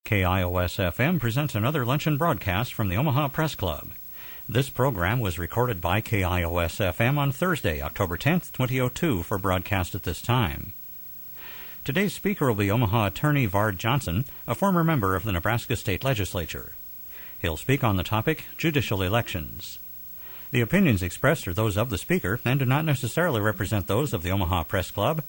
KIOS-FM presents another luncheon broadcast from the Omaha Press Club. This program was recorded by KIOS-FM on Thursday, October 10th, 2002, for broadcast at this time. Today's speaker will be Omaha attorney Vard Johnson, a former member of the Nebraska State Legislature. He'll speak on the topic, judicial elections. The opinions expressed are those of the speaker and do not necessarily represent those of the Omaha Press Club,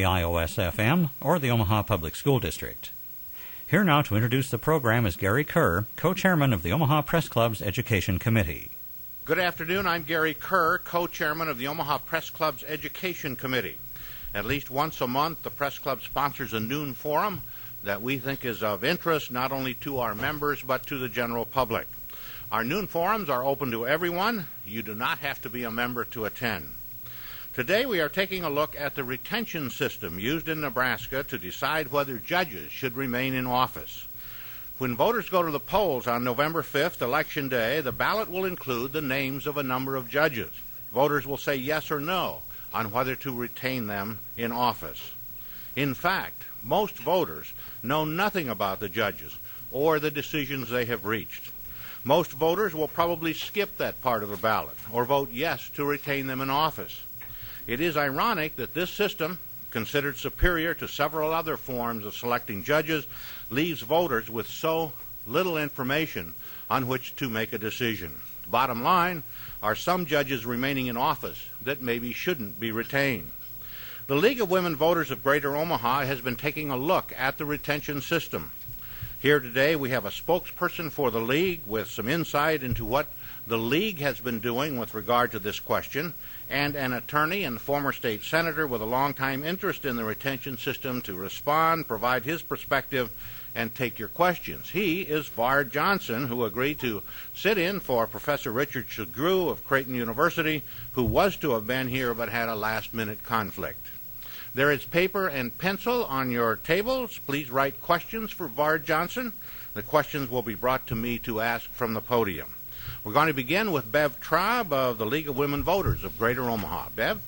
KIOS-FM, or the Omaha Public School District. Here now to introduce the program is Gary Kerr, co-chairman of the Omaha Press Club's Education Committee. Good afternoon. I'm Gary Kerr, co-chairman of the Omaha Press Club's Education Committee. At least once a month, the Press Club sponsors a noon forum that we think is of interest not only to our members but to the general public. Our noon forums are open to everyone. You do not have to be a member to attend. Today we are taking a look at the retention system used in Nebraska to decide whether judges should remain in office. When voters go to the polls on November 5th, Election Day, the ballot will include the names of a number of judges. Voters will say yes or no on whether to retain them in office. In fact, most voters know nothing about the judges or the decisions they have reached. Most voters will probably skip that part of the ballot or vote yes to retain them in office. It is ironic that this system, considered superior to several other forms of selecting judges, leaves voters with so little information on which to make a decision. Bottom line, are some judges remaining in office that maybe shouldn't be retained? The League of Women Voters of Greater Omaha has been taking a look at the retention system. Here today we have a spokesperson for the League with some insight into what the League has been doing with regard to this question, and an attorney and former state senator with a long-time interest in the retention system to respond, provide his perspective, and take your questions. He is Vard Johnson, who agreed to sit in for Professor Richard Shagru of Creighton University, who was to have been here but had a last-minute conflict. There is paper and pencil on your tables. Please write questions for Vard Johnson. The questions will be brought to me to ask from the podium. We're going to begin with Bev Traub of the League of Women Voters of Greater Omaha. Bev?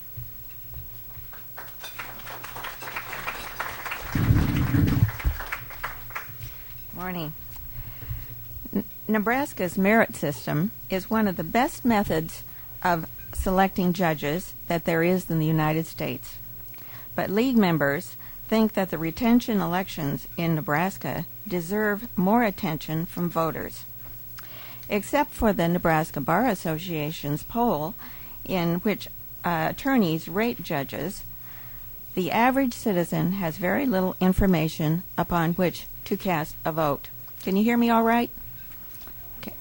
Morning. Nebraska's merit system is one of the best methods of selecting judges that there is in the United States. But League members think that the retention elections in Nebraska deserve more attention from voters. Except for the Nebraska Bar Association's poll, in which attorneys rate judges, the average citizen has very little information upon which to cast a vote. Can you hear me all right? Okay.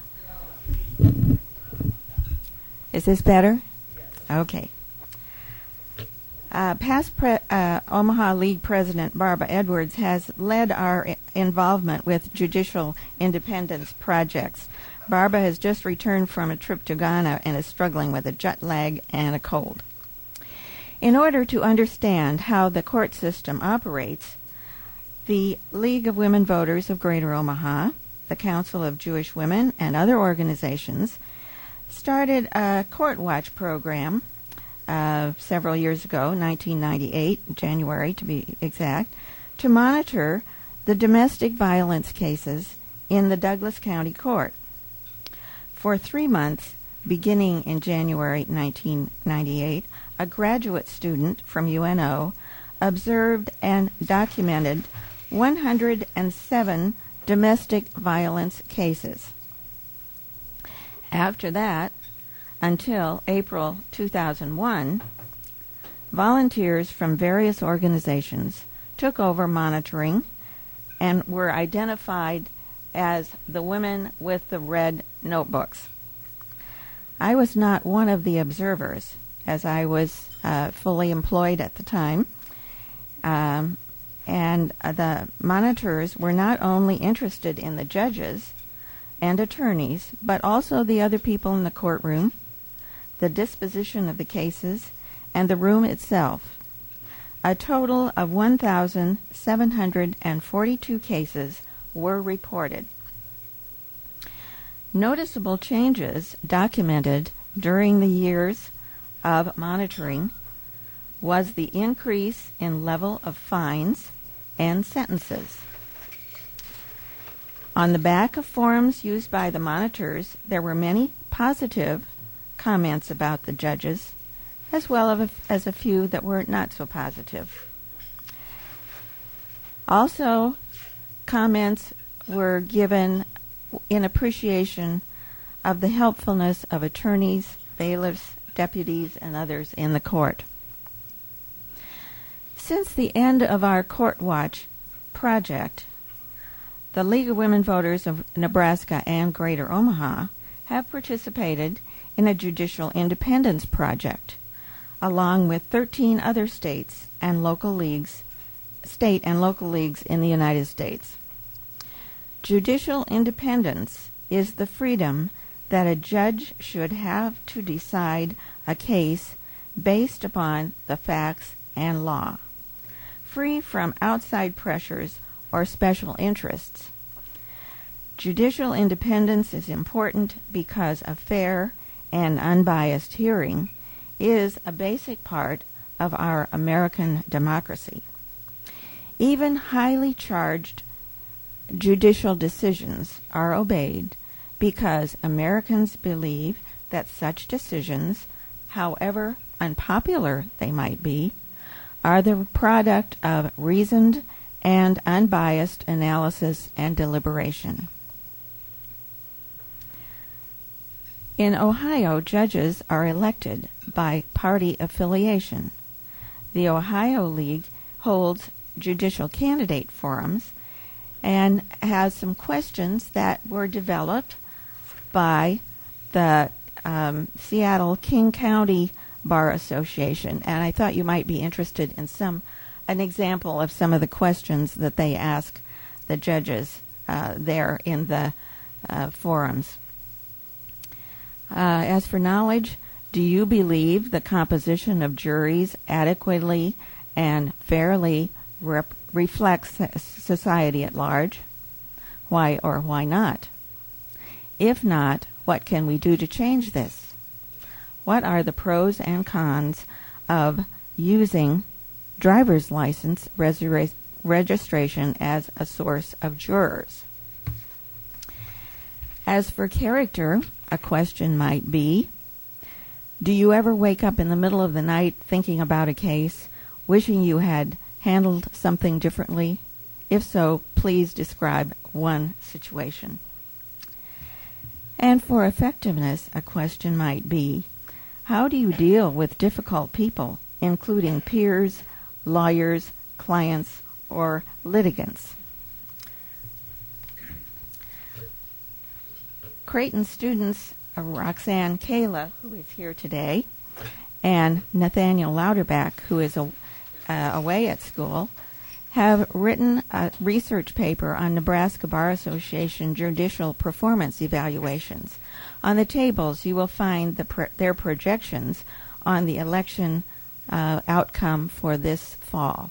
Is this better? Okay. Past Omaha League President Barbara Edwards has led our involvement with judicial independence projects. Barbara has just returned from a trip to Ghana and is struggling with a jet lag and a cold. In order to understand how the court system operates, the League of Women Voters of Greater Omaha, the Council of Jewish Women, and other organizations started a Court Watch program several years ago, 1998, January to be exact, to monitor the domestic violence cases in the Douglas County Court. For 3 months, beginning in January 1998, a graduate student from UNO observed and documented 107 domestic violence cases. After that, until April 2001, volunteers from various organizations took over monitoring and were identified as the women with the red notebooks. I was not one of the observers, as I was fully employed at the time, and the monitors were not only interested in the judges and attorneys, but also the other people in the courtroom, the disposition of the cases, and the room itself. A total of 1,742 cases were reported. Noticeable changes documented during the years of monitoring was the increase in level of fines and sentences. On the back of forms used by the monitors, there were many positive comments about the judges, as well as a few that were not so positive. Also, comments were given in appreciation of the helpfulness of attorneys, bailiffs, deputies, and others in the court. Since the end of our Court Watch project, the League of Women Voters of Nebraska and Greater Omaha have participated in a judicial independence project, along with 13 other state and local leagues in the United States. Judicial independence is the freedom that a judge should have to decide a case based upon the facts and law, free from outside pressures or special interests. Judicial independence is important because a fair and unbiased hearing is a basic part of our American democracy. Even highly charged judicial decisions are obeyed because Americans believe that such decisions, however unpopular they might be, are the product of reasoned and unbiased analysis and deliberation. In Ohio, judges are elected by party affiliation. The Ohio League holds judicial candidate forums and has some questions that were developed by the Seattle King County Bar Association, and I thought you might be interested in an example of some of the questions that they ask the judges there in the forums. As for knowledge, do you believe the composition of juries adequately and fairly reflects society at large? Why or why not? If not, what can we do to change this? What are the pros and cons of using driver's license registration as a source of jurors? As for character, a question might be, do you ever wake up in the middle of the night thinking about a case, wishing you had handled something differently? If so, please describe one situation. And for effectiveness, a question might be, how do you deal with difficult people, including peers, lawyers, clients, or litigants? Creighton students Roxanne Kayla, who is here today, and Nathaniel Louderback, who is away at school, have written a research paper on Nebraska Bar Association judicial performance evaluations. On the tables, you will find their projections on the election outcome for this fall.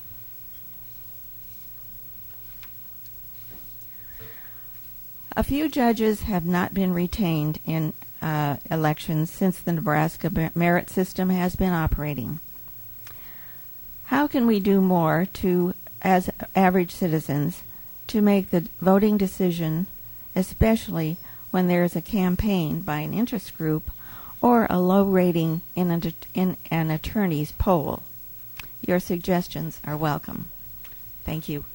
A few judges have not been retained in elections since the Nebraska merit system has been operating. How can we do more as average citizens, to make the voting decision, especially when there is a campaign by an interest group or a low rating in an attorney's poll? Your suggestions are welcome. Thank you.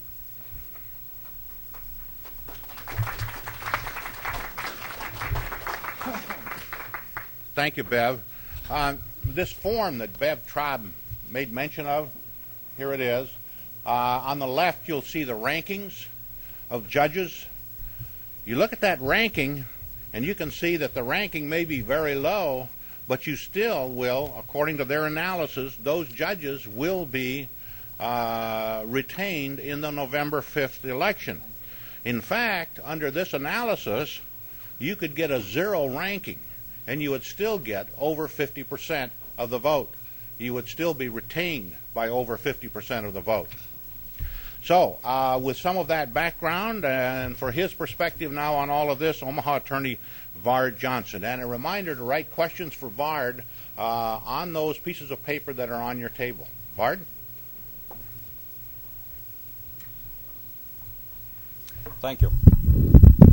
Thank you, Bev. This form that Bev Traub made mention of, here it is. On the left, you'll see the rankings of judges. You look at that ranking, and you can see that the ranking may be very low, but you still will, according to their analysis, those judges will be retained in the November 5th election. In fact, under this analysis, you could get a 0 ranking, and you would still get over 50% of the vote. You would still be retained by over 50% of the vote. So, with some of that background, and for his perspective now on all of this, Omaha attorney Vard Johnson. And a reminder to write questions for Vard on those pieces of paper that are on your table. Vard? Thank you.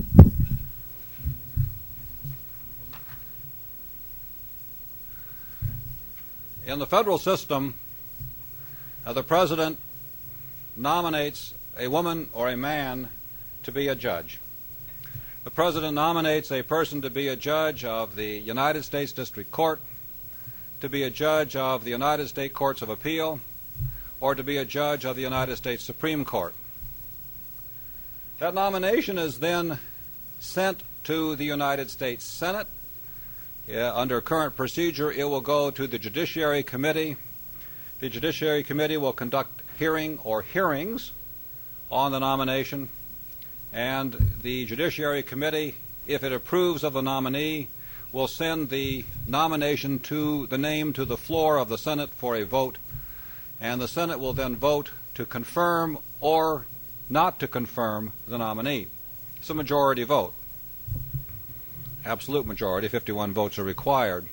In the federal system, the president nominates a woman or a man to be a judge. The president nominates a person to be a judge of the United States District Court, to be a judge of the United States Courts of Appeal, or to be a judge of the United States Supreme Court. That nomination is then sent to the United States Senate. Under current procedure, it will go to the Judiciary Committee. The Judiciary Committee will conduct hearings on the nomination, and the Judiciary Committee, if it approves of the nominee, will send the nomination to the name to the floor of the Senate for a vote, and the Senate will then vote to confirm or not to confirm the nominee. It's a majority vote. Absolute majority, 51 votes are required.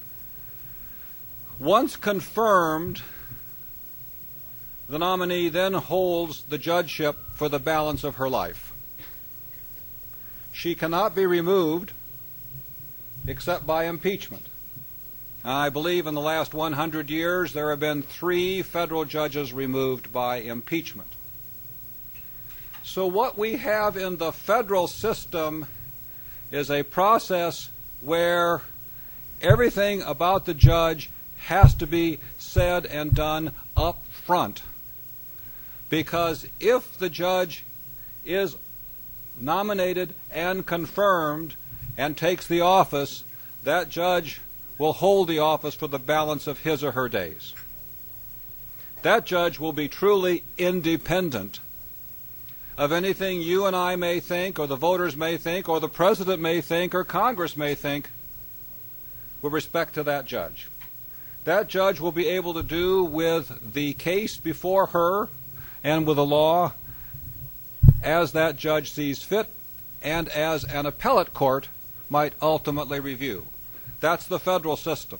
Once confirmed, the nominee then holds the judgeship for the balance of her life. She cannot be removed except by impeachment. I believe in the last 100 years there have been 3 federal judges removed by impeachment. So what we have in the federal system is a process where everything about the judge has to be said and done up front. Because if the judge is nominated and confirmed and takes the office, that judge will hold the office for the balance of his or her days. That judge will be truly independent of anything you and I may think, or the voters may think, or the president may think, or Congress may think with respect to that judge. That judge will be able to do with the case before her and with the law as that judge sees fit and as an appellate court might ultimately review. That's the federal system.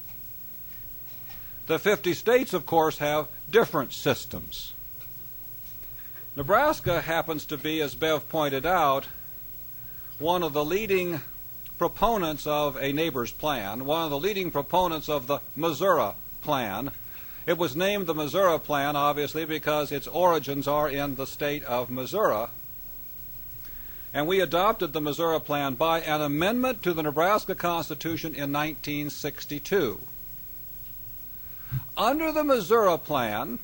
The 50 states, of course, have different systems. Nebraska happens to be, as Bev pointed out, one of the leading proponents of a neighbor's plan, one of the leading proponents of the Missouri Plan. It was named the Missouri Plan, obviously, because its origins are in the state of Missouri. And we adopted the Missouri Plan by an amendment to the Nebraska Constitution in 1962. Under the Missouri Plan,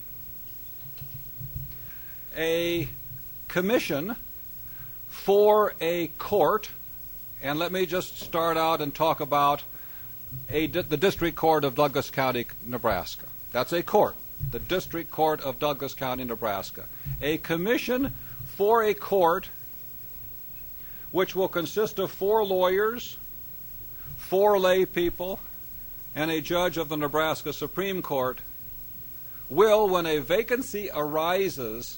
a commission for a court, and let me just start out and talk about the District Court of Douglas County, Nebraska. That's a court, the District Court of Douglas County, Nebraska. A commission for a court which will consist of 4 lawyers, 4 lay people, and a judge of the Nebraska Supreme Court will, when a vacancy arises,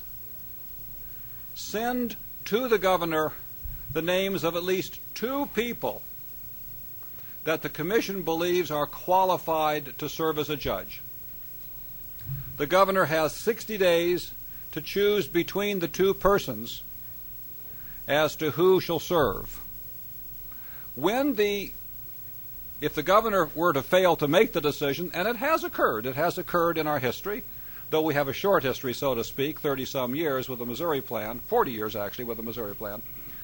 send to the governor the names of at least 2 people that the commission believes are qualified to serve as a judge. The governor has 60 days to choose between the 2 persons as to who shall serve. If the governor were to fail to make the decision, and it has occurred in our history, though we have a short history, so to speak, 30-some years with the Missouri Plan, 40 years actually with the Missouri Plan.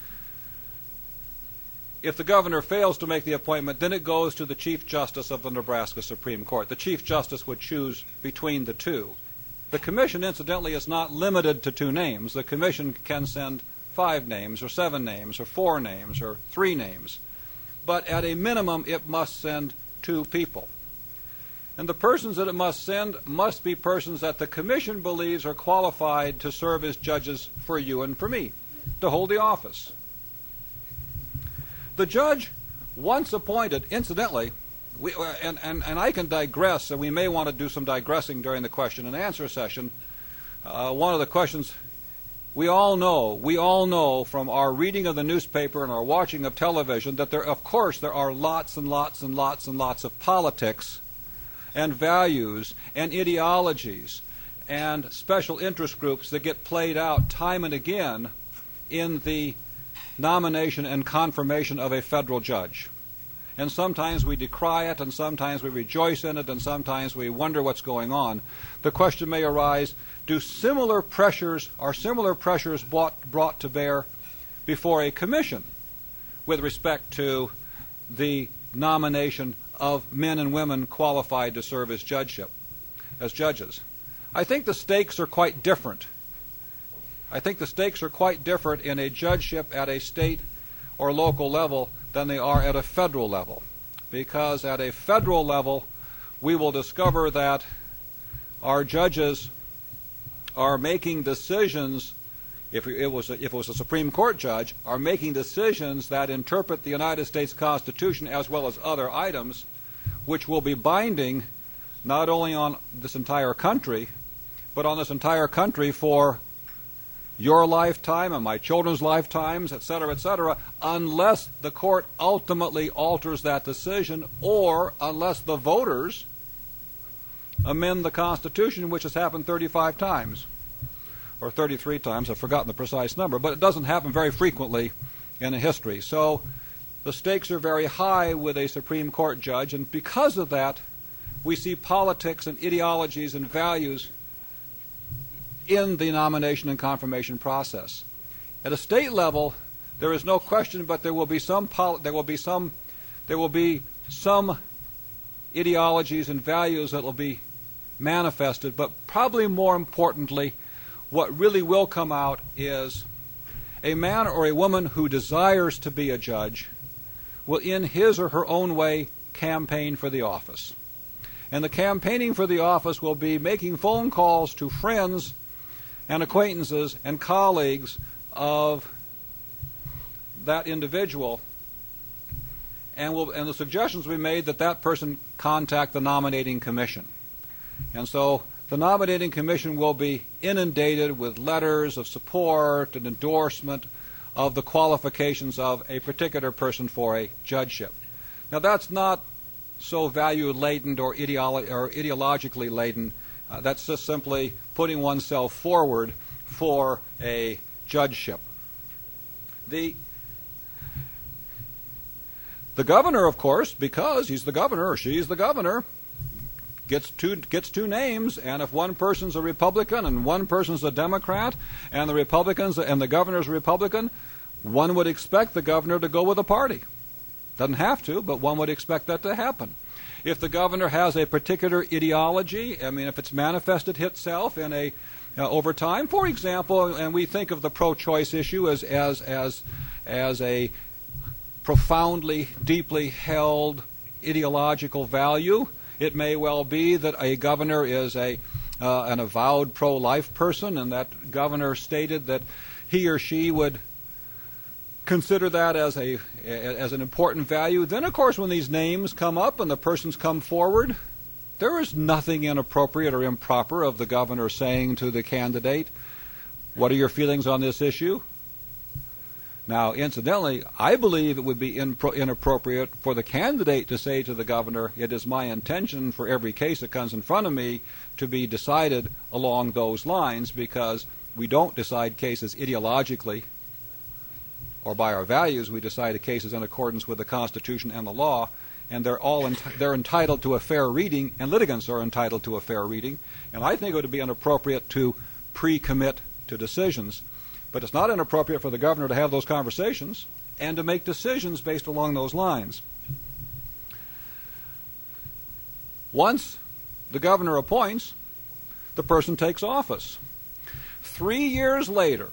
If the governor fails to make the appointment, then it goes to the Chief Justice of the Nebraska Supreme Court. The Chief Justice would choose between the 2. The commission, incidentally, is not limited to 2 names. The commission can send 5 names, or 7 names, or 4 names, or 3 names. But at a minimum, it must send 2 people. And the persons that it must send must be persons that the commission believes are qualified to serve as judges for you and for me, to hold the office. The judge, once appointed, incidentally, and I can digress, so we may want to do some digressing during the question and answer session. One of the questions we all know from our reading of the newspaper and our watching of television that there are lots and lots and lots and lots of politics and values and ideologies and special interest groups that get played out time and again in the nomination and confirmation of a federal judge. and sometimes we decry it, and sometimes we rejoice in it, and sometimes we wonder what's going on, the question may arise, are similar pressures brought to bear before a commission with respect to the nomination of men and women qualified to serve as judges? I think the stakes are quite different. I think the stakes are quite different in a judgeship at a state or local level than they are at a federal level. Because at a federal level, we will discover that our judges are making decisions, if it was a Supreme Court judge, are making decisions that interpret the United States Constitution as well as other items, which will be binding not only on this entire country, but on this entire country for your lifetime and my children's lifetimes, etc., unless the court ultimately alters that decision or unless the voters amend the Constitution, which has happened 35 times or 33 times. I've forgotten the precise number, but it doesn't happen very frequently in a history. So the stakes are very high with a Supreme Court judge, and because of that, we see politics and ideologies and values in the nomination and confirmation process. At a state level, there is no question, but there will be some ideologies and values that will be manifested. But probably more importantly, what really will come out is a man or a woman who desires to be a judge will, in his or her own way, campaign for the office. And the campaigning for the office will be making phone calls to friends and acquaintances and colleagues of that individual, and the suggestions will be made that that person contact the nominating commission. And so the nominating commission will be inundated with letters of support and endorsement of the qualifications of a particular person for a judgeship. Now that's not so value-laden or ideologically laden. That's just simply putting oneself forward for a judgeship. The governor, of course, because he's the governor or she's the governor, gets two names, and if one person's a Republican and one person's a Democrat, and the governor's a Republican, one would expect the governor to go with a party. Doesn't have to, but one would expect that to happen. If the governor has a particular ideology, if it's manifested itself in over time, for example, and we think of the pro-choice issue as a profoundly, deeply held ideological value, it may well be that a governor is an avowed pro-life person, and that governor stated that he or she would consider that as an important value. Then, of course, when these names come up and the persons come forward, there is nothing inappropriate or improper of the governor saying to the candidate, "What are your feelings on this issue?" Now, incidentally, I believe it would be inappropriate for the candidate to say to the governor, "It is my intention for every case that comes in front of me to be decided along those lines," because we don't decide cases ideologically or by our values. We decide cases in accordance with the Constitution and the law, and they're entitled to a fair reading, and litigants are entitled to a fair reading. And I think it would be inappropriate to pre-commit to decisions. But it's not inappropriate for the governor to have those conversations and to make decisions based along those lines. Once the governor appoints, the person takes office. 3 years later,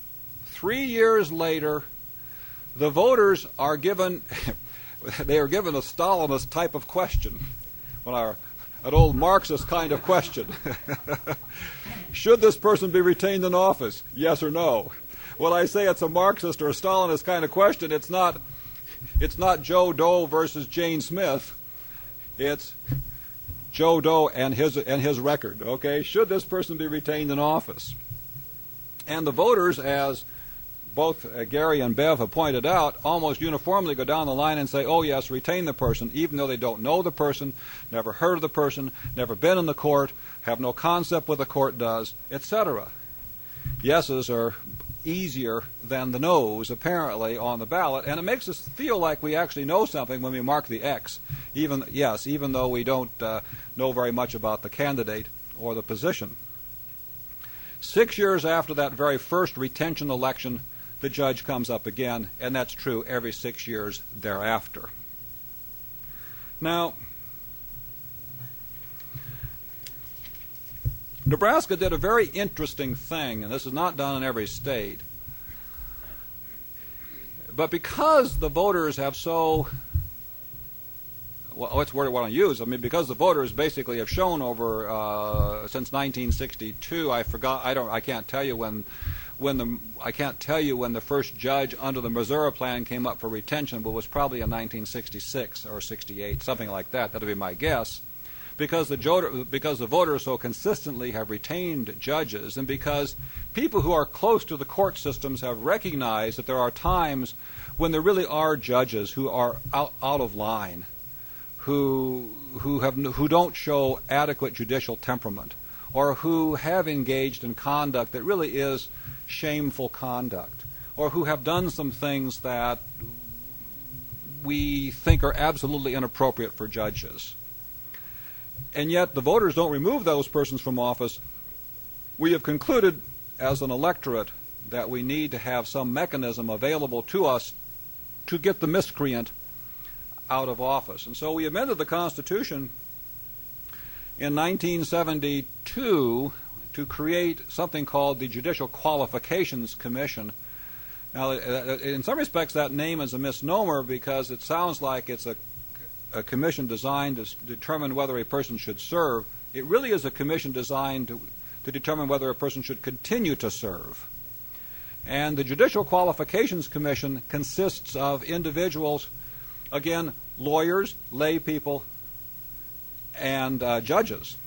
the voters are given they are given a Stalinist type of question, an old Marxist kind of question. Should this person be retained in office? Yes or no? When I say it's a Marxist or a Stalinist kind of question, it's not Joe Doe versus Jane Smith. It's Joe Doe and his record. Okay, should this person be retained in office? And the voters, as both Gary and Bev have pointed out, almost uniformly go down the line and say, "Oh yes, retain the person," even though they don't know the person, never heard of the person, never been in the court, have no concept what the court does, etc. Yeses are easier than the no's, apparently, on the ballot, and it makes us feel like we actually know something when we mark the X, even though we don't know very much about the candidate or the position. 6 years after that very first retention election, the judge comes up again, and that's true every 6 years thereafter. Now, Nebraska did a very interesting thing, and this is not done in every state. But because the voters have so, what's the word I want to use? I mean, because the voters basically have shown over since 1962. I can't tell you when the first judge under the Missouri Plan came up for retention, but it was probably in 1966 or 68, something like that. That would be my guess. Because the voters so consistently have retained judges, and because people who are close to the court systems have recognized that there are times when there really are judges who are out of line, who don't show adequate judicial temperament, or who have engaged in conduct that really is shameful conduct, or who have done some things that we think are absolutely inappropriate for judges. And yet the voters don't remove those persons from office. We have concluded as an electorate that we need to have some mechanism available to us to get the miscreant out of office. And so we amended the Constitution in 1972 to create something called the Judicial Qualifications Commission. Now, in some respects, that name is a misnomer because it sounds like it's a commission designed to determine whether a person should serve. It really is a commission designed to determine whether a person should continue to serve. And the Judicial Qualifications Commission consists of individuals, again, lawyers, lay people, and judges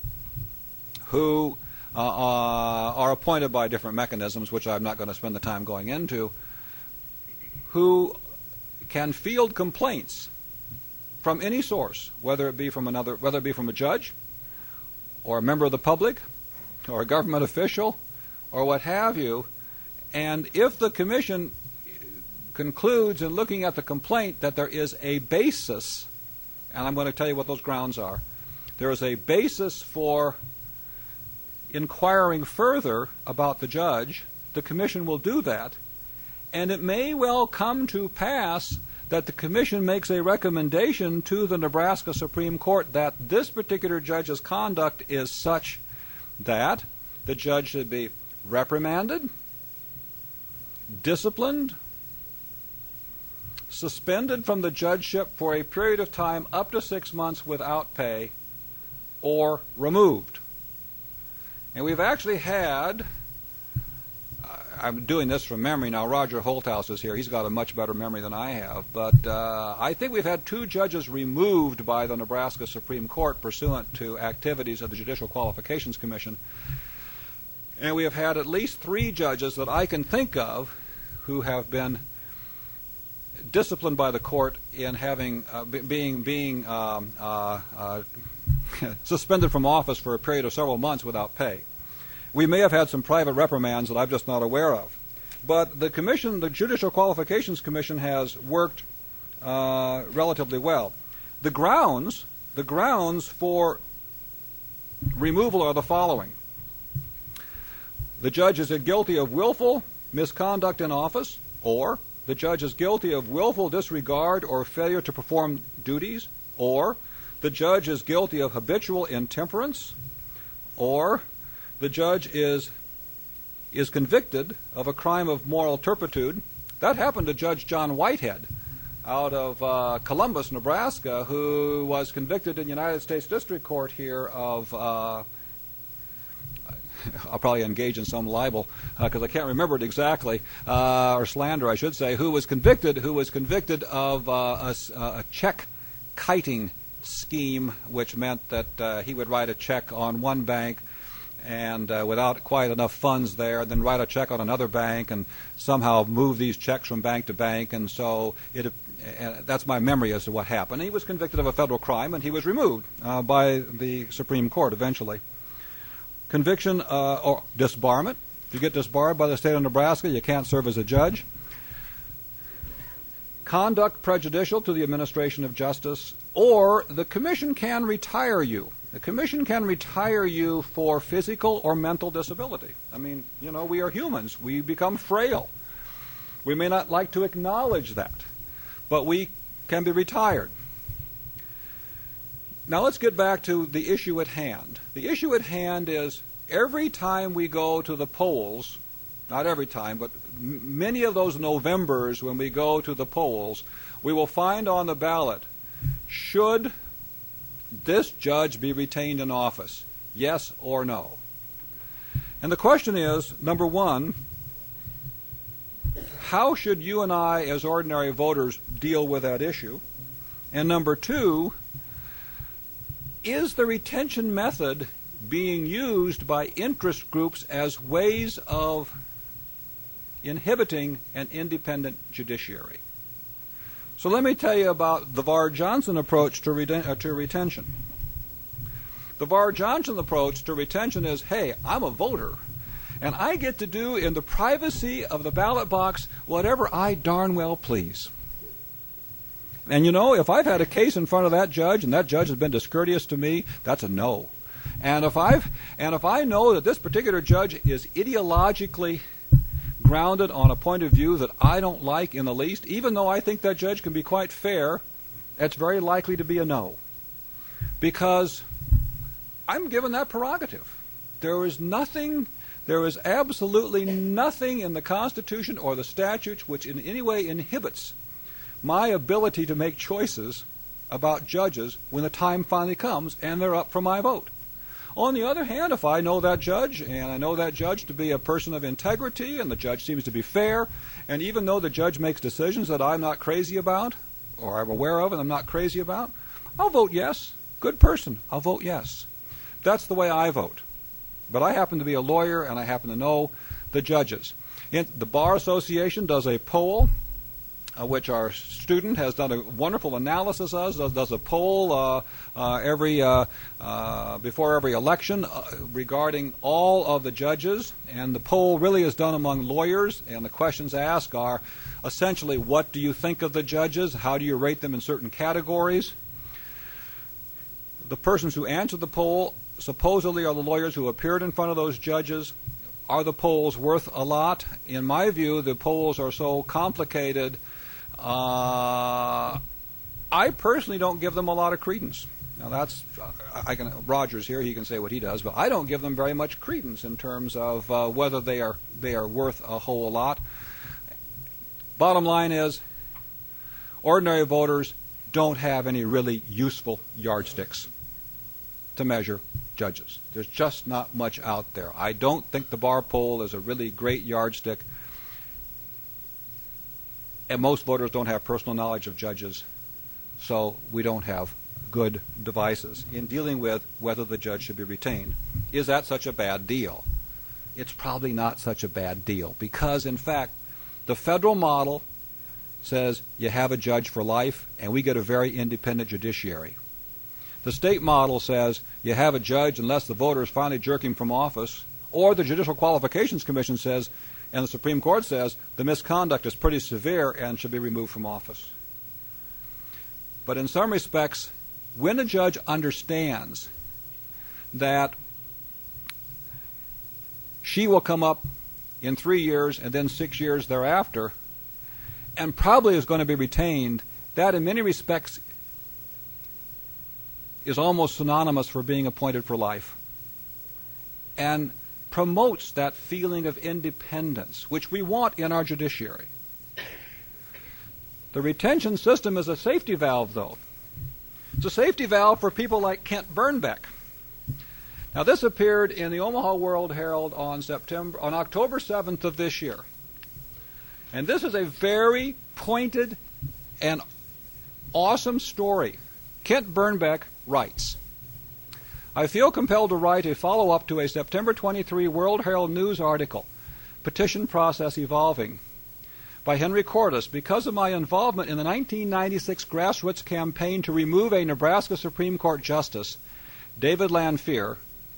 who are appointed by different mechanisms, which I'm not going to spend the time going into, who can field complaints from any source, whether it be from a judge, or a member of the public, or a government official, or what have you. And if the commission concludes in looking at the complaint that there is a basis, and I'm going to tell you what those grounds are, there is a basis for inquiring further about the judge, the commission will do that, and it may well come to pass that the commission makes a recommendation to the Nebraska Supreme Court that this particular judge's conduct is such that the judge should be reprimanded, disciplined, suspended from the judgeship for a period of time up to 6 months without pay, or removed. And we've actually had, I'm doing this from memory now, Roger Holthouse is here. He's got a much better memory than I have. But I think we've had 2 judges removed by the Nebraska Supreme Court pursuant to activities of the Judicial Qualifications Commission. And we have had at least 3 judges that I can think of who have been disciplined by the court in having being suspended from office for a period of several months without pay. We may have had some private reprimands that I'm just not aware of. But the commission, the Judicial Qualifications Commission, has worked relatively well. The grounds for removal are the following. The judge is guilty of willful misconduct in office, or the judge is guilty of willful disregard or failure to perform duties, or the judge is guilty of habitual intemperance, or the judge is convicted of a crime of moral turpitude. That happened to Judge John Whitehead out of Columbus, Nebraska, who was convicted in the United States District Court here of, I'll probably engage in some libel because I can't remember it exactly, or slander, I should say, who was convicted of a check kiting scheme, which meant that he would write a check on one bank and without quite enough funds there, then write a check on another bank and somehow move these checks from bank to bank. And so that's my memory as to what happened. He was convicted of a federal crime, and he was removed by the Supreme Court eventually. Conviction or disbarment If you get disbarred by the state of Nebraska, you can't serve as a judge. Conduct prejudicial to the administration of justice, or the commission can retire you. The commission can retire you for physical or mental disability. I mean, we are humans. We become frail. We may not like to acknowledge that, but we can be retired. Now let's get back to the issue at hand. The issue at hand is every time we go to the polls, not every time, but many of those Novembers when we go to the polls, we will find on the ballot, should this judge be retained in office? Yes or no? And the question is, number one, how should you and I as ordinary voters deal with that issue? And number two, is the retention method being used by interest groups as ways of inhibiting an independent judiciary? So let me tell you about the Var Johnson approach to retention. The Var Johnson approach to retention is, hey, I'm a voter, and I get to do in the privacy of the ballot box whatever I darn well please. And if I've had a case in front of that judge and that judge has been discourteous to me, that's a no. And if I know that this particular judge is ideologically grounded on a point of view that I don't like in the least, even though I think that judge can be quite fair, it's very likely to be a no. Because I'm given that prerogative. There is absolutely nothing in the Constitution or the statutes which in any way inhibits my ability to make choices about judges when the time finally comes and they're up for my vote. On the other hand, if I know that judge, and I know that judge to be a person of integrity, and the judge seems to be fair, and even though the judge makes decisions that I'm not crazy about, or I'm aware of and I'm not crazy about, I'll vote yes. Good person, I'll vote yes. That's the way I vote. But I happen to be a lawyer, and I happen to know the judges. The Bar Association does a poll, which our student has done a wonderful analysis of, does a poll before every election regarding all of the judges, and the poll really is done among lawyers, and the questions asked are essentially, what do you think of the judges? How do you rate them in certain categories? The persons who answered the poll supposedly are the lawyers who appeared in front of those judges. Are the polls worth a lot? In my view, the polls are so complicated. I personally don't give them a lot of credence. Now Roger's here, he can say what he does, but I don't give them very much credence in terms of whether they are worth a whole lot. Bottom line is, ordinary voters don't have any really useful yardsticks to measure judges. There's just not much out there. I don't think the bar poll is a really great yardstick. And most voters don't have personal knowledge of judges, so we don't have good devices in dealing with whether the judge should be retained. Is that such a bad deal? It's probably not such a bad deal because, in fact, the federal model says you have a judge for life and we get a very independent judiciary. The state model says you have a judge unless the voters finally jerk him from office, or the Judicial Qualifications Commission says, and the Supreme Court says, the misconduct is pretty severe and should be removed from office. But in some respects, when a judge understands that she will come up in 3 years and then 6 years thereafter, and probably is going to be retained, that in many respects is almost synonymous for being appointed for life, and promotes that feeling of independence, which we want in our judiciary. The retention system is a safety valve, though. It's a safety valve for people like Kent Bernbeck. Now, this appeared in the Omaha World Herald on October 7th of this year. And this is a very pointed and awesome story. Kent Bernbeck writes, I feel compelled to write a follow-up to a September 23 World Herald News article, Petition Process Evolving, by Henry Cordes, because of my involvement in the 1996 grassroots campaign to remove a Nebraska Supreme Court Justice, David Lanphier,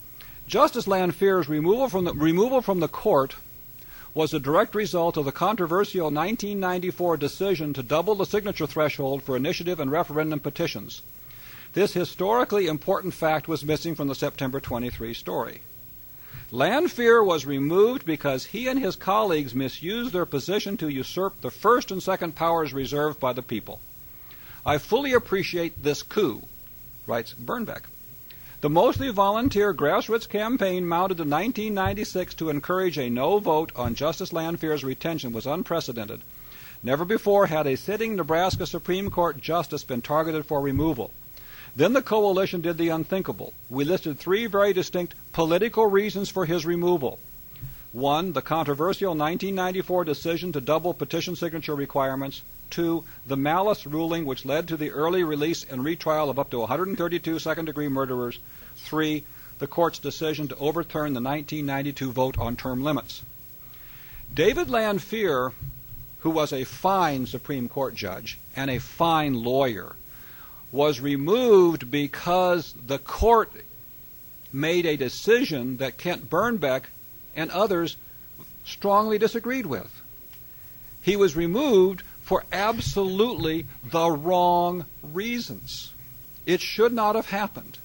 Justice Lanphear's removal from the court was a direct result of the controversial 1994 decision to double the signature threshold for initiative and referendum petitions. This historically important fact was missing from the September 23 story. Lanphear was removed because he and his colleagues misused their position to usurp the first and second powers reserved by the people. I fully appreciate this coup, writes Bernbeck. The mostly volunteer grassroots campaign mounted in 1996 to encourage a no vote on Justice Lanphear's retention was unprecedented. Never before had a sitting Nebraska Supreme Court justice been targeted for removal. Then the coalition did the unthinkable. We listed 3 very distinct political reasons for his removal. 1, the controversial 1994 decision to double petition signature requirements. 2, the malice ruling which led to the early release and retrial of up to 132 second-degree murderers. 3, the court's decision to overturn the 1992 vote on term limits. David Lanphear, who was a fine Supreme Court judge and a fine lawyer, was removed because the court made a decision that Kent Bernbeck and others strongly disagreed with. He was removed for absolutely the wrong reasons. It should not have happened.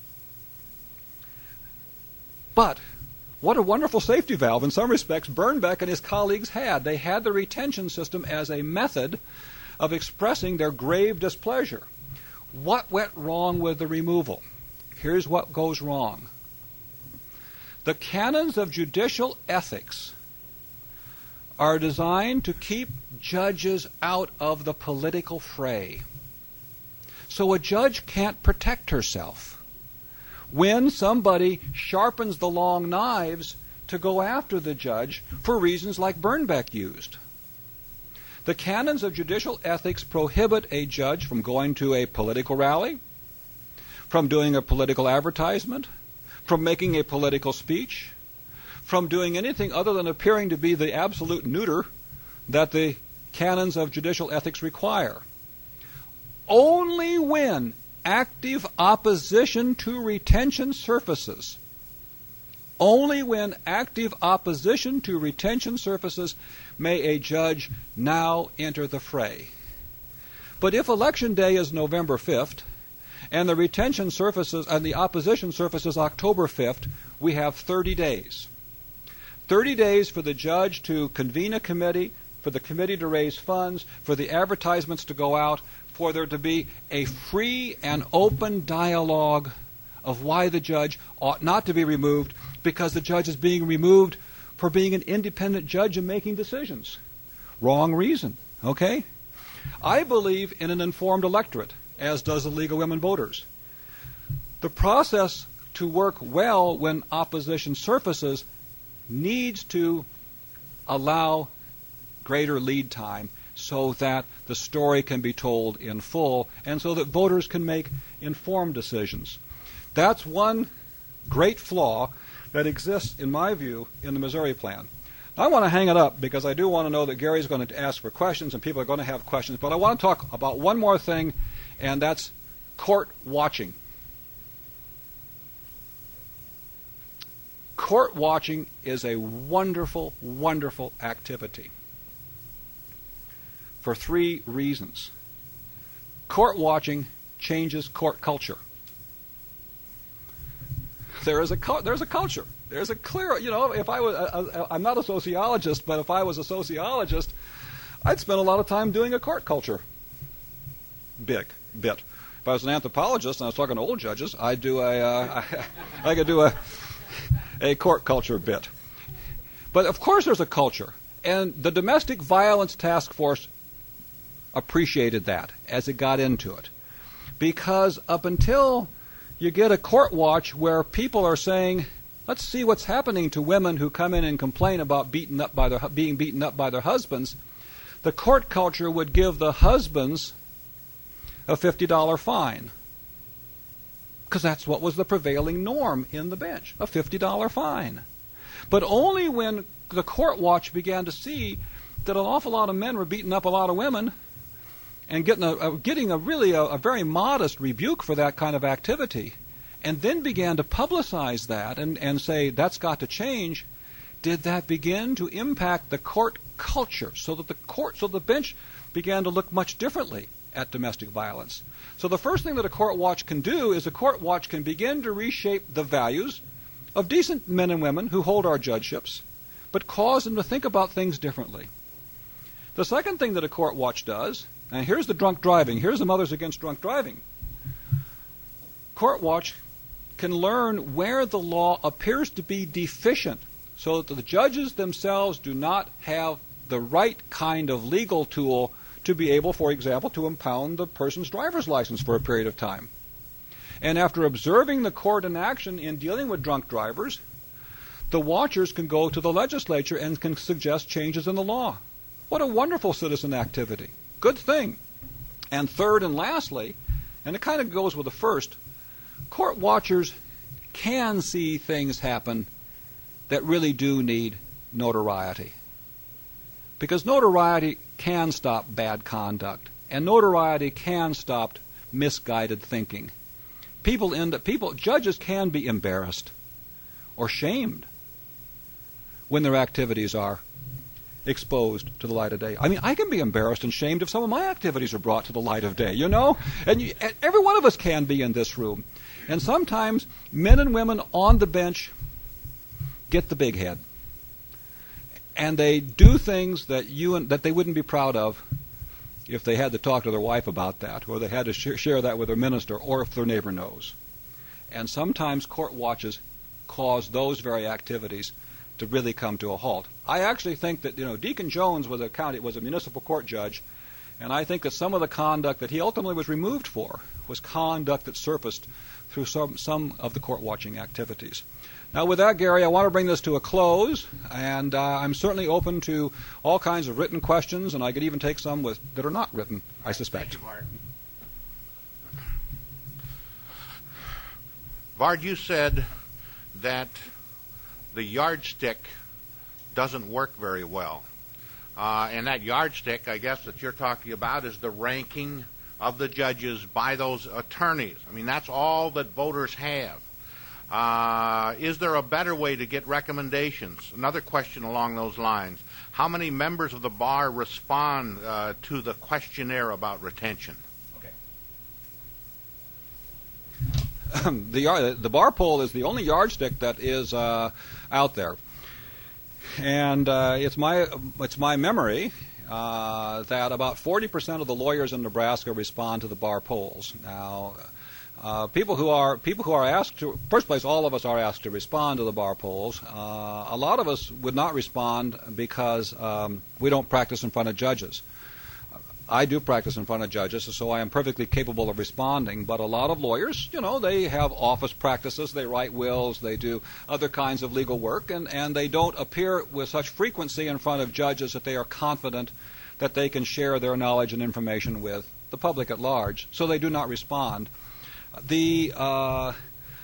But what a wonderful safety valve in some respects Bernbeck and his colleagues had. They had the retention system as a method of expressing their grave displeasure. What went wrong with the removal? Here's what goes wrong. The canons of judicial ethics are designed to keep judges out of the political fray. So a judge can't protect herself when somebody sharpens the long knives to go after the judge for reasons like Bernbeck used. The canons of judicial ethics prohibit a judge from going to a political rally, from doing a political advertisement, from making a political speech, from doing anything other than appearing to be the absolute neuter that the canons of judicial ethics require. Only when active opposition to retention surfaces, may a judge now enter the fray. But if Election Day is November 5th, and the retention surfaces and the opposition surfaces October 5th, we have 30 days. 30 days for the judge to convene a committee, for the committee to raise funds, for the advertisements to go out, for there to be a free and open dialogue of why the judge ought not to be removed, because the judge is being removed for being an independent judge and making decisions. Wrong reason, okay? I believe in an informed electorate, as does the League of Women Voters. The process to work well when opposition surfaces needs to allow greater lead time so that the story can be told in full and so that voters can make informed decisions. That's one great flaw that exists, in my view, in the Missouri Plan. I want to hang it up because I do want to know that Gary's going to ask for questions and people are going to have questions. But I want to talk about one more thing, and that's court watching. Court watching is a wonderful, wonderful activity for 3 reasons. Court watching changes court culture. There's a culture. There's a clear, if I was, I'm not a sociologist, but if I was a sociologist, I'd spend a lot of time doing a court culture bit. If I was an anthropologist and I was talking to old judges, I'd do I could do a court culture bit. But of course there's a culture. And the Domestic Violence Task Force appreciated that as it got into it. Because up until you get a court watch where people are saying, let's see what's happening to women who come in and complain about being beaten up by their husbands, the court culture would give the husbands a $50 fine. Because that's what was the prevailing norm in the bench, a $50 fine. But only when the court watch began to see that an awful lot of men were beating up a lot of women and getting a very modest rebuke for that kind of activity, and then began to publicize that and say that's got to change, did that begin to impact the court culture so that the bench began to look much differently at domestic violence? So the first thing that a court watch can do is a court watch can begin to reshape the values of decent men and women who hold our judgeships, but cause them to think about things differently. The second thing that a court watch does, and here's the drunk driving, here's the Mothers Against Drunk Driving. Court watch can learn where the law appears to be deficient so that the judges themselves do not have the right kind of legal tool to be able, for example, to impound the person's driver's license for a period of time. And after observing the court in action in dealing with drunk drivers, the watchers can go to the legislature and can suggest changes in the law. What a wonderful citizen activity. Good thing. And third and lastly, and it kind of goes with the first, court watchers can see things happen that really do need notoriety. Because notoriety can stop bad conduct, and notoriety can stop misguided thinking. Judges can be embarrassed or shamed when their activities are exposed to the light of day. I mean, I can be embarrassed and shamed if some of my activities are brought to the light of day, you know? And every one of us can be in this room. And sometimes men and women on the bench get the big head. And they do things that they wouldn't be proud of if they had to talk to their wife about that, or they had to share that with their minister, or if their neighbor knows. And sometimes court watches cause those very activities to really come to a halt. I actually think that Deacon Jones was a municipal court judge, and I think that some of the conduct that he ultimately was removed for was conduct that surfaced through some of the court watching activities. Now, with that, Gary, I want to bring this to a close, and I'm certainly open to all kinds of written questions, and I could even take some that are not written, I suspect. Thank you, Bard. Bard, you said that the yardstick doesn't work very well. And that yardstick, I guess, that you're talking about is the ranking of the judges by those attorneys. I mean, that's all that voters have. Is there a better way to get recommendations? Another question along those lines. How many members of the bar respond to the questionnaire about retention? The bar poll is the only yardstick that is out there. And it's my memory that about 40% of the lawyers in Nebraska respond to the bar polls. Now, people who are asked to, first place, all of us are asked to respond to the bar polls. A lot of us would not respond because we don't practice in front of judges. I do practice in front of judges, so I am perfectly capable of responding. But a lot of lawyers, they have office practices, they write wills, they do other kinds of legal work, and they don't appear with such frequency in front of judges that they are confident that they can share their knowledge and information with the public at large, so they do not respond. One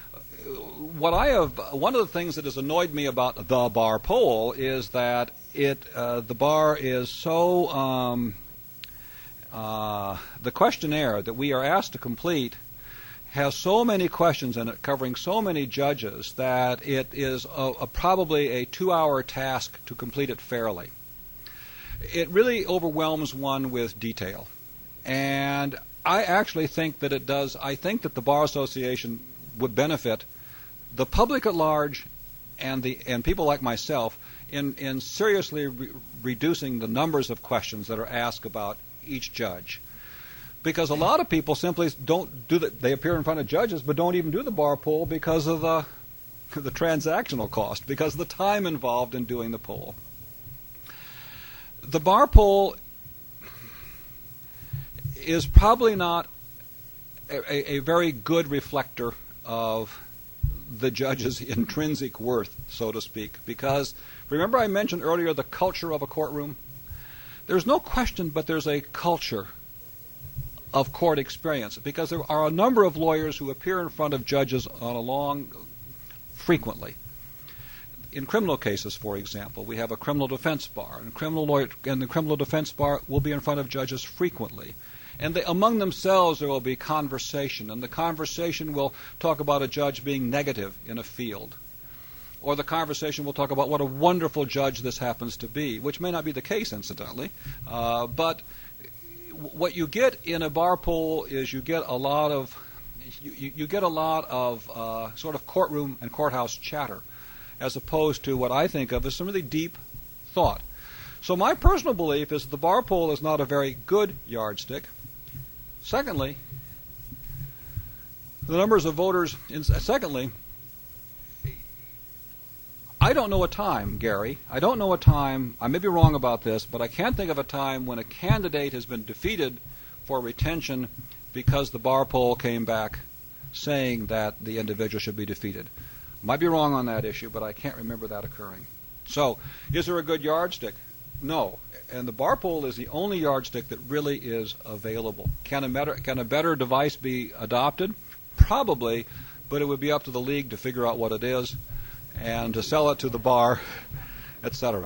of the things that has annoyed me about the bar poll is that the bar is so the questionnaire that we are asked to complete has so many questions in it covering so many judges that it is probably a 2-hour task to complete it fairly. It really overwhelms one with detail. And I actually think that it does. I think that the Bar Association would benefit the public at large and people like myself in seriously reducing the numbers of questions that are asked about each judge, because a lot of people simply don't do that. They appear in front of judges but don't even do the bar poll because of the transactional cost, because of the time involved in doing the poll. The bar poll is probably not a very good reflector of the judge's intrinsic worth, so to speak, because remember I mentioned earlier the culture of a courtroom? There's no question, but there's a culture of court experience, because there are a number of lawyers who appear in front of judges frequently. in criminal cases, for example, we have a criminal defense bar, and the criminal defense bar will be in front of judges frequently. And among themselves there will be conversation, and the conversation will talk about a judge being negative in a field. Or the conversation will talk about what a wonderful judge this happens to be, which may not be the case, incidentally. But what you get in a bar poll is you get a lot of sort of courtroom and courthouse chatter, as opposed to what I think of as some really deep thought. So my personal belief is that the bar poll is not a very good yardstick. Secondly, the numbers of voters. Secondly, I don't know a time, Gary. I don't know a time. I may be wrong about this, but I can't think of a time when a candidate has been defeated for retention because the bar poll came back saying that the individual should be defeated. Might be wrong on that issue, but I can't remember that occurring. So, is there a good yardstick? No. And the bar poll is the only yardstick that really is available. Can a better device be adopted? Probably, but it would be up to the league to figure out what it is and to sell it to the bar, etc.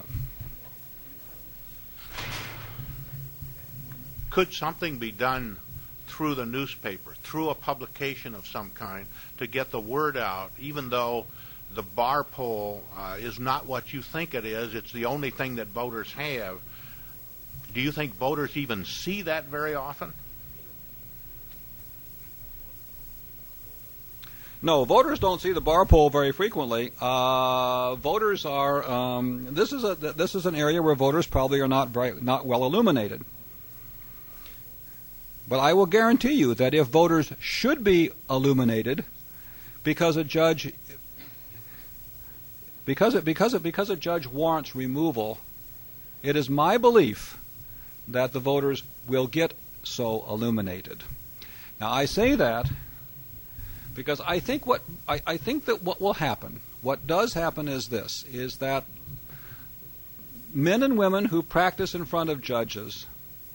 Could something be done through the newspaper, through a publication of some kind, to get the word out, even though the bar poll is not what you think it is, it's the only thing that voters have? Do you think voters even see that very often? No, voters don't see the bar poll very frequently. Voters are. This is an area where voters probably are not well illuminated. But I will guarantee you that if voters should be illuminated, because a judge warrants removal, it is my belief that the voters will get so illuminated. Now I say that because I think that what will happen, what does happen is this, is that men and women who practice in front of judges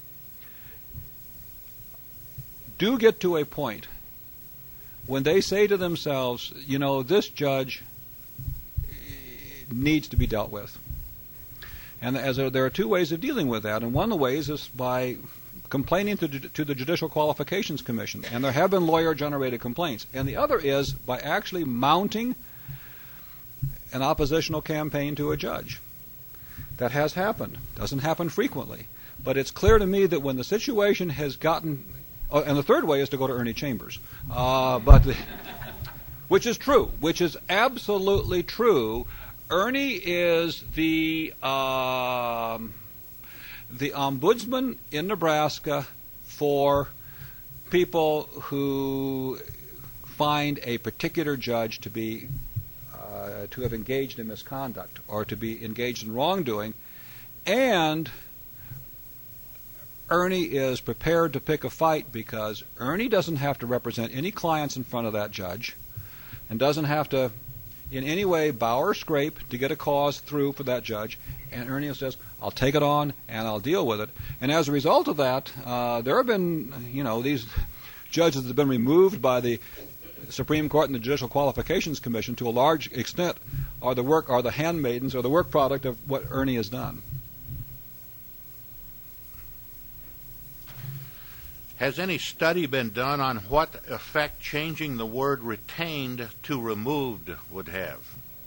do get to a point when they say to themselves, this judge needs to be dealt with. And there are two ways of dealing with that, and one of the ways is by complaining to the Judicial Qualifications Commission, and there have been lawyer-generated complaints. And the other is by actually mounting an oppositional campaign to a judge. That has happened. Doesn't happen frequently. But it's clear to me that when the situation has gotten... and the third way is to go to Ernie Chambers. Which is true. Which is absolutely true. Ernie is the ombudsman in Nebraska for people who find a particular judge to be to have engaged in misconduct or to be engaged in wrongdoing, and Ernie is prepared to pick a fight because Ernie doesn't have to represent any clients in front of that judge and doesn't have to in any way bow or scrape to get a cause through for that judge. And Ernie says, I'll take it on and I'll deal with it. And as a result of that, there have been, these judges that have been removed by the Supreme Court and the Judicial Qualifications Commission to a large extent are the handmaidens or the work product of what Ernie has done. Has any study been done on what effect changing the word retained to removed would have?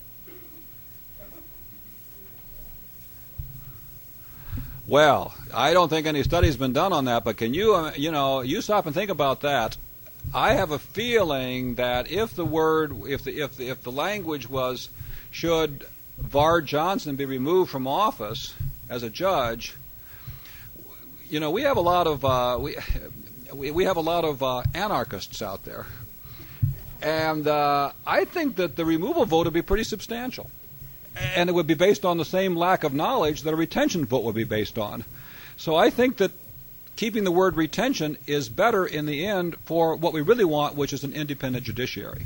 Well, I don't think any study's been done on that, but can you, you stop and think about that. I have a feeling that if the language was, should Vard Johnson be removed from office as a judge, we have a lot of we have a lot of anarchists out there, and I think that the removal vote would be pretty substantial, and it would be based on the same lack of knowledge that a retention vote would be based on. So I think that keeping the word retention is better in the end for what we really want, which is an independent judiciary.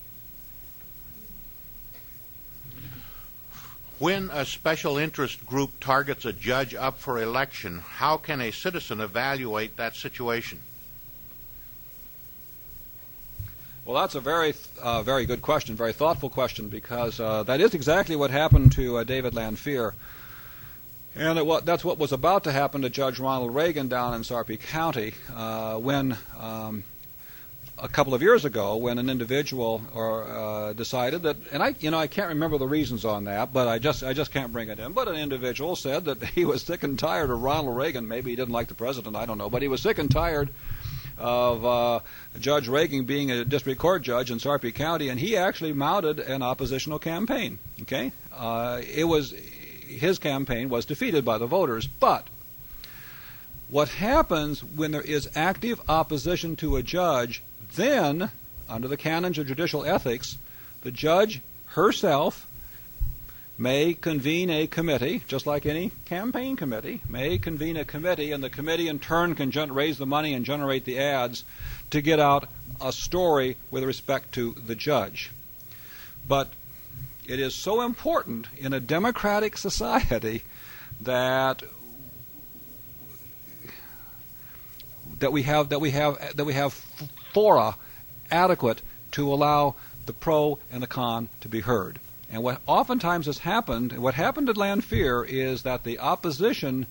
When a special interest group targets a judge up for election, how can a citizen evaluate that situation? Well, that's a very good question, very thoughtful question, because that is exactly what happened to David Lanphier. And that's what was about to happen to Judge Ronald Reagan down in Sarpy County when a couple of years ago, when an individual decided that, and I can't remember the reasons on that, but I just can't bring it in. But an individual said that he was sick and tired of Ronald Reagan. Maybe he didn't like the president, I don't know, but he was sick and tired of Judge Reagan being a district court judge in Sarpy County, and he actually mounted an oppositional campaign. Okay, his campaign was defeated by the voters, but what happens when there is active opposition to a judge? Then, under the canons of judicial ethics, the judge herself may convene a committee, just like any campaign committee, may convene a committee, and the committee in turn can raise the money and generate the ads to get out a story with respect to the judge. But it is so important in a democratic society that we have fora adequate to allow the pro and the con to be heard. And what oftentimes has happened, what happened at Lanphier, is that the opposition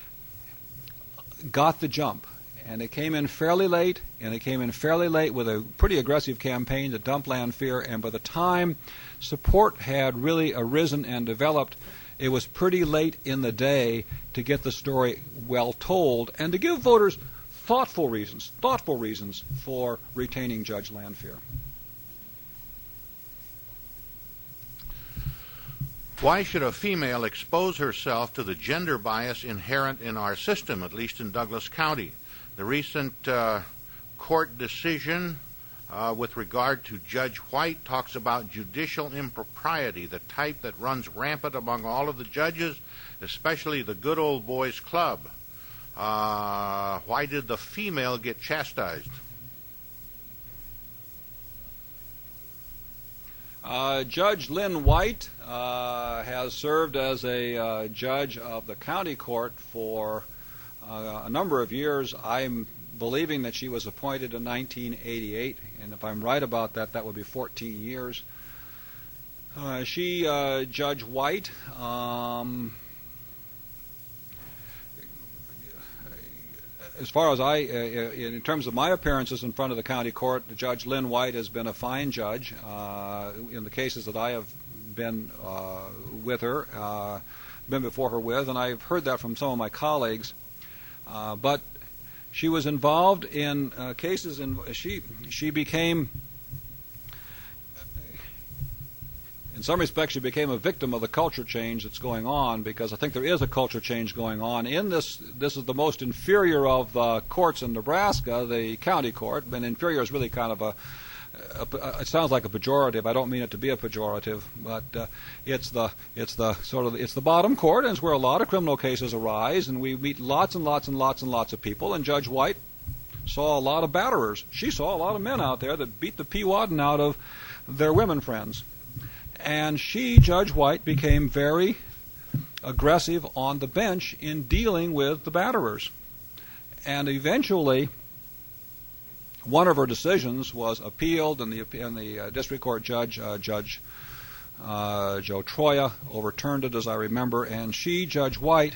got the jump. And it came in fairly late, with a pretty aggressive campaign to dump Lanphier, and by the time support had really arisen and developed, it was pretty late in the day to get the story well told and to give voters thoughtful reasons for retaining Judge Lanphier. Why should a female expose herself to the gender bias inherent in our system, at least in Douglas County? The recent court decision with regard to Judge White talks about judicial impropriety, the type that runs rampant among all of the judges, especially the good old boys club. Why did the female get chastised? Judge Lynn White has served as a judge of the county court for a number of years. I'm believing that she was appointed in 1988, and if I'm right about that, that would be 14 years. Judge White, as far as in terms of my appearances in front of the county court, Judge Lynn White has been a fine judge. In the cases that I have been with her, been before her with, and I've heard that from some of my colleagues. But she was involved in cases, and she became, in some respects, she became a victim of the culture change that's going on, because I think there is a culture change going on. In this is the most inferior of the courts in Nebraska, the county court. And inferior is really kind of it sounds like a pejorative. I don't mean it to be a pejorative, but it's the bottom court, and it's where a lot of criminal cases arise, and we meet lots and lots and lots and lots of people. And Judge White saw a lot of batterers. She saw a lot of men out there that beat the Pewaddin out of their women friends. And Judge White, became very aggressive on the bench in dealing with the batterers. And eventually, one of her decisions was appealed, and the district court judge, Judge Joe Troya, overturned it, as I remember. And Judge White,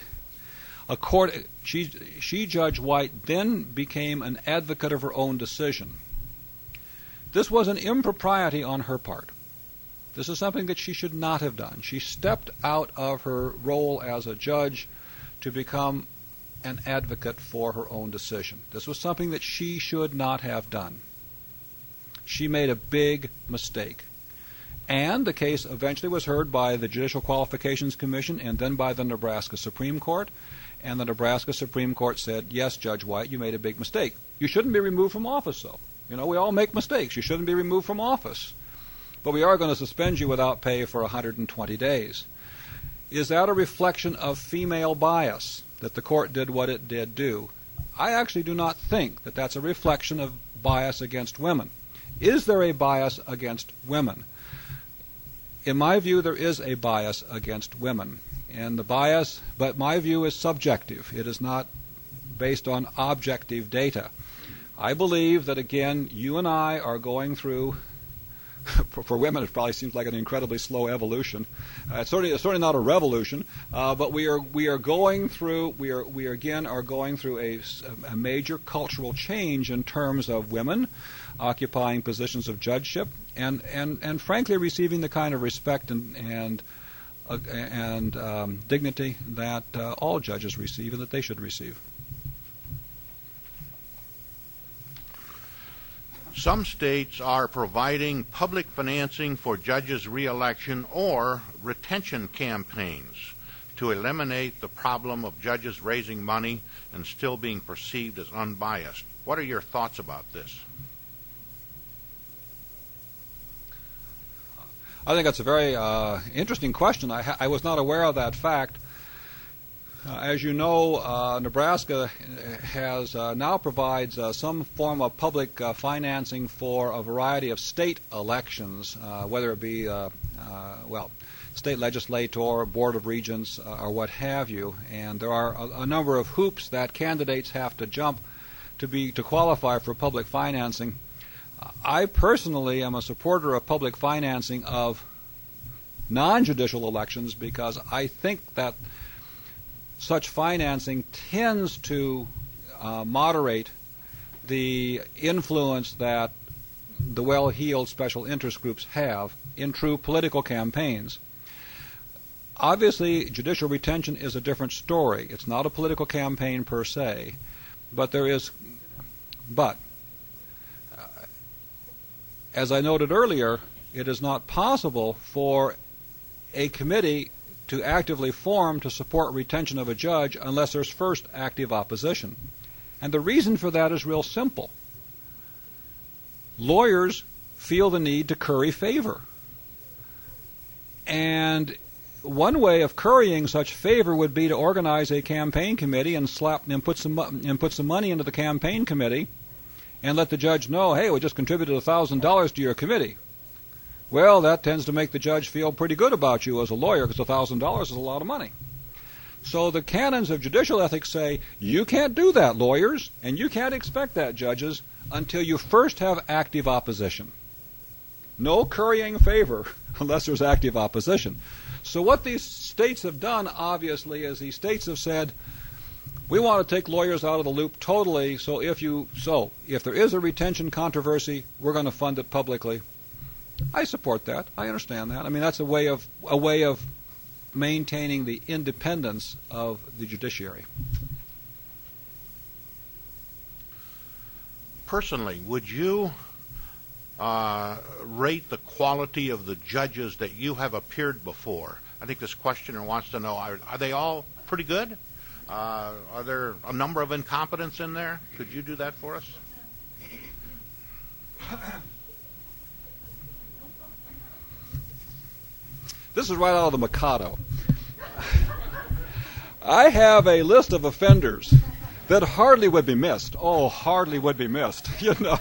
Judge White then became an advocate of her own decision. This was an impropriety on her part. This is something that she should not have done. She stepped out of her role as a judge to become an advocate for her own decision. This was something that she should not have done. She made a big mistake. And the case eventually was heard by the Judicial Qualifications Commission and then by the Nebraska Supreme Court. And the Nebraska Supreme Court said, yes, Judge White, you made a big mistake. You shouldn't be removed from office, though. You know, we all make mistakes. You shouldn't be removed from office. But we are going to suspend you without pay for 120 days. Is that a reflection of female bias, that the court did what it did do? I actually do not think that that's a reflection of bias against women. Is there a bias against women? In my view, there is a bias against women. And the bias, but my view is subjective. It is not based on objective data. I believe that, again, you and I are going through, for women it probably seems like an incredibly slow evolution. It's certainly not a revolution, but we are going through a major cultural change in terms of women occupying positions of judgeship and frankly receiving the kind of respect and dignity that all judges receive and that they should receive. Some states are providing public financing for judges' re-election or retention campaigns to eliminate the problem of judges raising money and still being perceived as unbiased. What are your thoughts about this? I think that's a very interesting question. I was not aware of that fact. As you know, Nebraska has now provides some form of public financing for a variety of state elections, whether it be state legislator, board of regents, or what have you. And there are a number of hoops that candidates have to jump to qualify for public financing. I personally am a supporter of public financing of non-judicial elections because I think that such financing tends to moderate the influence that the well-heeled special interest groups have in true political campaigns. Obviously, judicial retention is a different story. It's not a political campaign per se, but as I noted earlier, it is not possible for a committee to actively form to support retention of a judge unless there's first active opposition. And the reason for that is real simple. Lawyers feel the need to curry favor. And one way of currying such favor would be to organize a campaign committee and put some money into the campaign committee and let the judge know, hey, we just contributed $1,000 to your committee. Well, that tends to make the judge feel pretty good about you as a lawyer because $1,000 is a lot of money. So the canons of judicial ethics say you can't do that, lawyers, and you can't expect that, judges, until you first have active opposition. No currying favor unless there's active opposition. So what these states have done, obviously, is these states have said, we want to take lawyers out of the loop totally, so if there is a retention controversy, we're going to fund it publicly. I support that. I understand that. I mean, that's a way of maintaining the independence of the judiciary. Personally, would you rate the quality of the judges that you have appeared before? I think this questioner wants to know, are they all pretty good? Are there a number of incompetents in there? Could you do that for us? This is right out of the Mikado. I have a list of offenders that hardly would be missed. Oh, hardly would be missed, you know.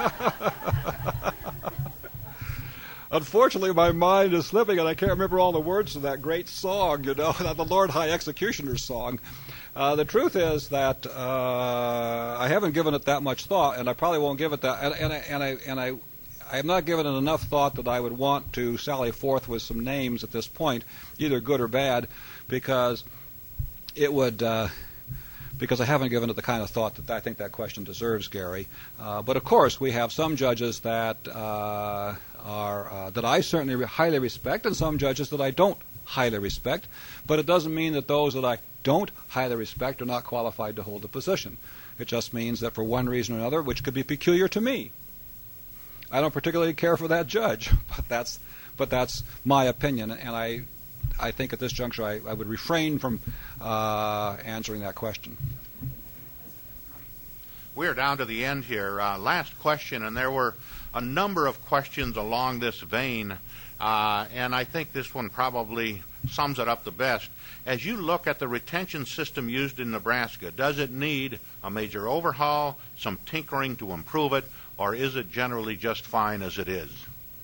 Unfortunately, my mind is slipping, and I can't remember all the words of that great song, you know, the Lord High Executioner's song. The truth is that I haven't given it that much thought, and I probably won't give it that. And I have not given it enough thought that I would want to sally forth with some names at this point, either good or bad, because it would. Because I haven't given it the kind of thought that I think that question deserves, Gary. But of course, we have some judges that that I certainly highly respect, and some judges that I don't highly respect. But it doesn't mean that those that I don't highly respect are not qualified to hold the position. It just means that for one reason or another, which could be peculiar to me, I don't particularly care for that judge. But that's my opinion, and I think at this juncture I would refrain from answering that question. We're down to the end here. Last question, and there were a number of questions along this vein, and I think this one probably sums it up the best. As you look at the retention system used in Nebraska, does it need a major overhaul, some tinkering to improve it, or is it generally just fine as it is?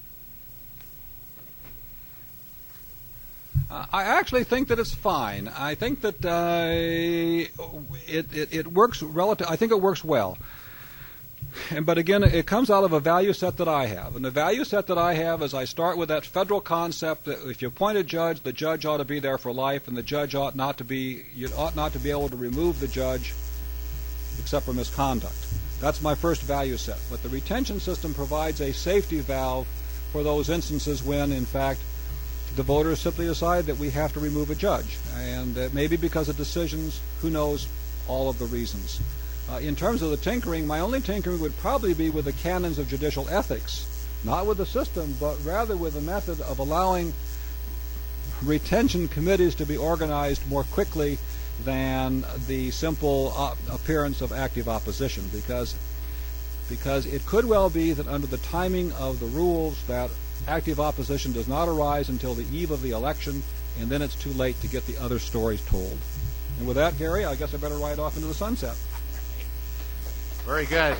I actually think that it's fine. I think that it works I think it works well. But again, it comes out of a value set that I have. And the value set that I have is I start with that federal concept that if you appoint a judge, the judge ought to be there for life, and the judge ought not to be able to remove the judge except for misconduct. That's my first value set. But the retention system provides a safety valve for those instances when, in fact, the voters simply decide that we have to remove a judge. And maybe because of decisions, who knows all of the reasons. In terms of the tinkering, my only tinkering would probably be with the canons of judicial ethics, not with the system, but rather with the method of allowing retention committees to be organized more quickly than the simple appearance of active opposition, because it could well be that under the timing of the rules that active opposition does not arise until the eve of the election, and then it's too late to get the other stories told. And with that, Gary, I guess I better ride off into the sunset. Very good.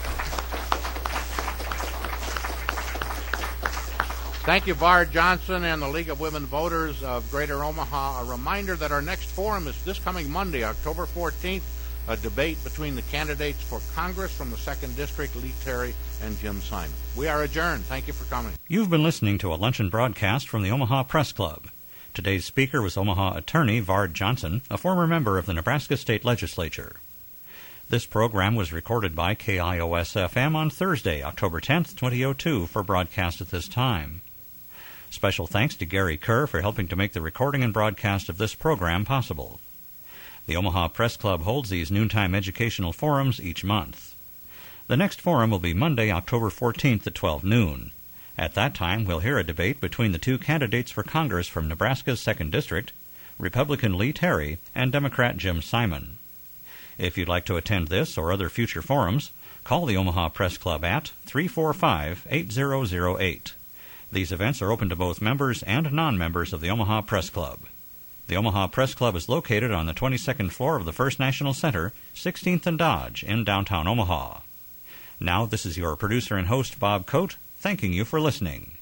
Thank you, Bard Johnson and the League of Women Voters of Greater Omaha. A reminder that our next forum is this coming Monday, October 14th, a debate between the candidates for Congress from the 2nd District, Lee Terry and Jim Simon. We are adjourned. Thank you for coming. You've been listening to a luncheon broadcast from the Omaha Press Club. Today's speaker was Omaha attorney Bard Johnson, a former member of the Nebraska State Legislature. This program was recorded by KIOS-FM on Thursday, October 10th, 2002, for broadcast at this time. Special thanks to Gary Kerr for helping to make the recording and broadcast of this program possible. The Omaha Press Club holds these noontime educational forums each month. The next forum will be Monday, October 14th at 12 noon. At that time, we'll hear a debate between the two candidates for Congress from Nebraska's 2nd District, Republican Lee Terry and Democrat Jim Simon. If you'd like to attend this or other future forums, call the Omaha Press Club at 345-8008. These events are open to both members and non-members of the Omaha Press Club. The Omaha Press Club is located on the 22nd floor of the First National Center, 16th and Dodge, in downtown Omaha. Now, this is your producer and host, Bob Coate, thanking you for listening.